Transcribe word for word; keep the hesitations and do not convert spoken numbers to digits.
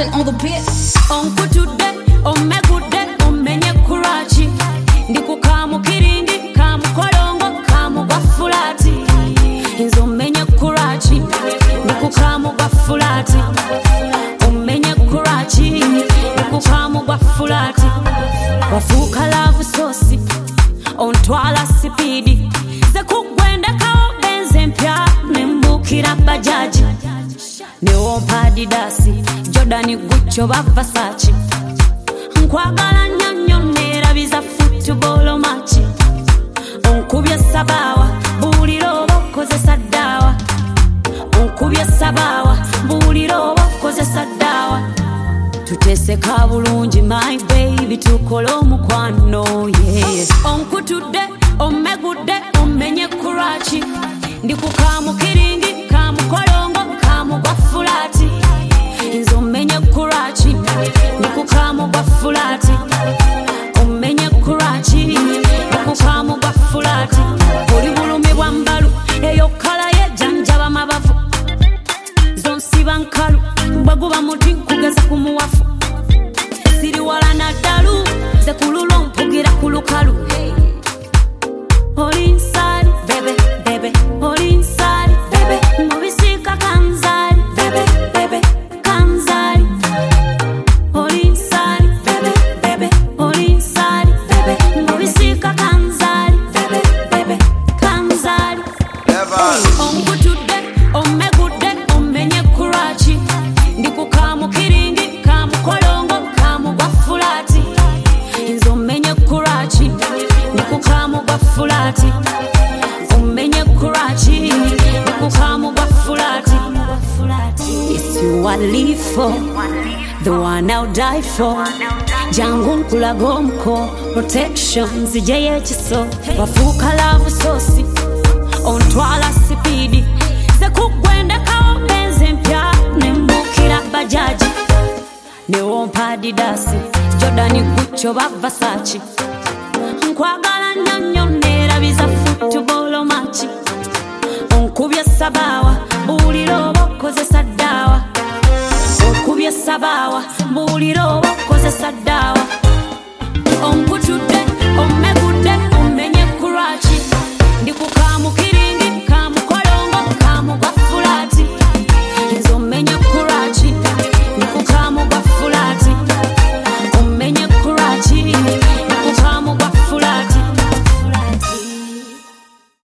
Marley on the beat. Onkutude, omegude, omenye kurachi. Ndiku kamu kirindi, kamu kolongo, kamu gafulati. Inzo menye kurachi, ndiku kamu gafulati. Omenye kurachi, ndiku kamu gafulati. Wafuka lavu sosi, ontwala sipidi. Ze kugwenda kao benze mpya, nembukira bajaji. Ne ompa didasi, Jordan Gucci oba Versace. Nkwagala nyonyo nerabiza football match. Onkubye sabawa, buliro obakozesa dawa. Onkubye sabawa, buliro obakozesa dawa. Tuteseka bulungi my baby tukole omukwano yeah. Onkutude, omegude, omenye kurachi. Ndiku kamu kirindi, kamu kolongo, kamu gafulati. Inzo menye kurachi, ndiku kamu gafulati. Omenye kurachi, ndiku kamu gafulati. Oli bulumi bwa mbalu, eyo kala ye janjaba mabafu. Zonsiba nkalu, baguba muti kugeza kumuwafu. Siri wala na dalu, ze kululo mpugira kulukalu. Oli inside, baby, baby, oli inside, baby. Mubisika kanzali, baby, baby, kanzali. Oli inside, baby, baby, oli inside, baby. Mubisika kanzali, baby, baby, kanzali. Onkutude, omegude, omenye kurachi. Ndiku kamu kirindi, kamu kolongo, kamu gafulati. Inzo menye kurachi, ndiku kamu gafulati. Omenye kurachi, ndiku kamu gafulati. It's you I live for, the one I'll die for. Jangu nkulago mko, protection zijeye chiso. Wafuka lavu sosi, ontwala sipidi. Ze kugwenda kao benze mpya, nembukira bajaji. Ne ompa didasi, Jordan Gucci oba Versace. Nkwagala nyonyo nerabiza football match. Onkubye sabawa, buliro obakozesa dawa. Onkubye sabawa, buliro obakozesa dawa.